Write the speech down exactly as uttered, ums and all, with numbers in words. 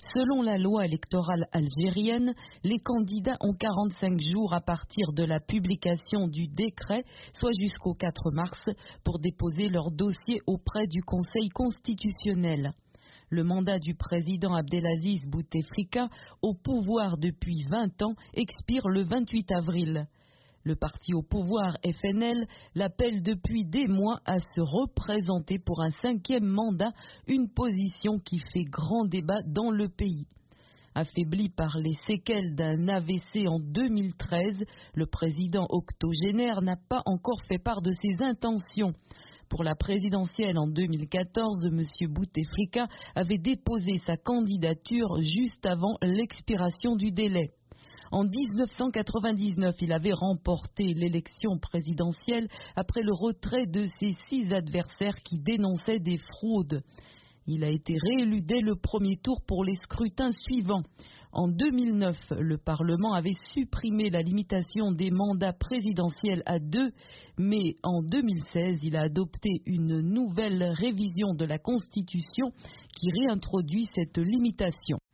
Selon la loi électorale algérienne, les candidats ont quarante-cinq jours à partir de la publication du décret, soit jusqu'au quatre mars, pour déposer leur dossier auprès du Conseil constitutionnel. Le mandat du président Abdelaziz Bouteflika, au pouvoir depuis vingt ans, expire le vingt-huit avril. Le parti au pouvoir F N L l'appelle depuis des mois à se représenter pour un cinquième mandat, une position qui fait grand débat dans le pays. Affaibli par les séquelles d'un A V C en deux mille treize, le président octogénaire n'a pas encore fait part de ses intentions. Pour la présidentielle en deux mille quatorze, M. Bouteflika avait déposé sa candidature juste avant l'expiration du délai. En mille neuf cent quatre-vingt-dix-neuf, il avait remporté l'élection présidentielle après le retrait de ses six adversaires qui dénonçaient des fraudes. Il a été réélu dès le premier tour pour les scrutins suivants. En deux mille neuf, le Parlement avait supprimé la limitation des mandats présidentiels à deux, mais en deux mille seize, il a adopté une nouvelle révision de la Constitution qui réintroduit cette limitation.